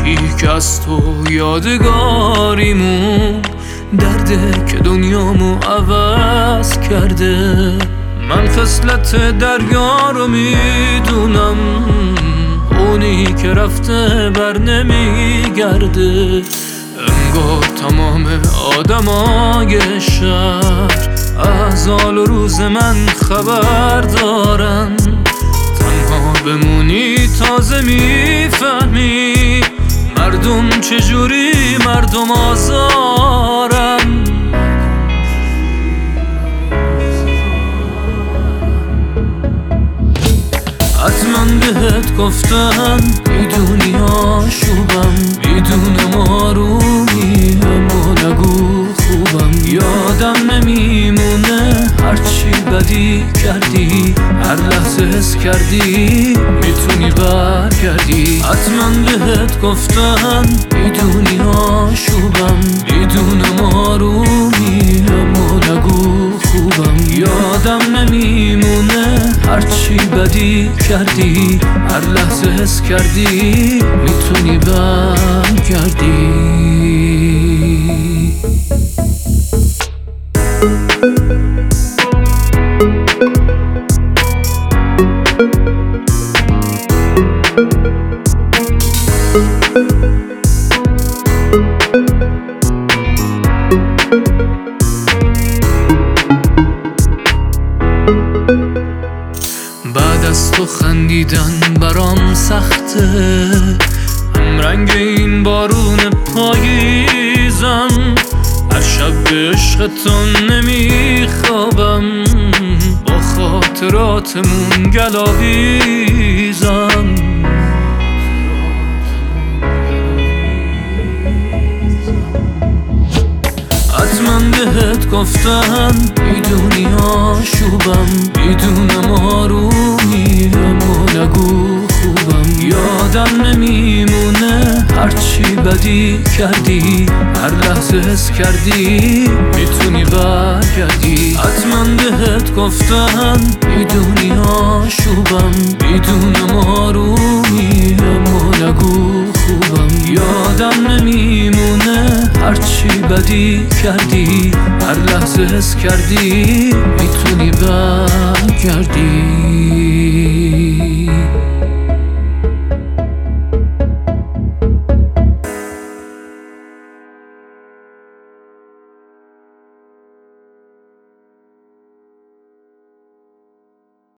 چی که از تو یادگاریمون، درده که دنیامو عوض کرده. من خصلت دریا رو میدونم، اونی که رفته بر نمیگرده. انگار تمام آدمای شهر از حال و روز من خبر دارن. تنها بمونی تازه میفهمی مردم چجوری مردم آزارن. حتما بهت گفتن میدونی آشوبم، میدونم آرومی اما نگو خوبم. یادم نمیمونه هرچی بدی کردی، هر لحظه حس کردی میتونی برگردی. حتما بهت گفتن میدونی آشوبم، میدونم آرومی اما نگو خوبم. یادم نمیمونه هرچی بدی کردی، هر لحظه حس کردی میتونی برگردی. بعد از تو خندیدن برام سخته، هم رنگ این بارون پاییزم. هر شب به عشقتون نمیخوابم، با خاطراتمون گلاویزم. حتما بهت گفتن میدونی آشوبم، میدونم آرومی اما نگو خوبم. یادم نمیمونه هرچی بدی کردی، هر لحظه حس کردی میتونی برگردی. حتما بهت گفتن میدونی آشوبم، میدونم آرومی اما نگو خوبم. یادم نمیمونه هرچی بدی کردی، هر لحظه حس کردی میتونی برگردی.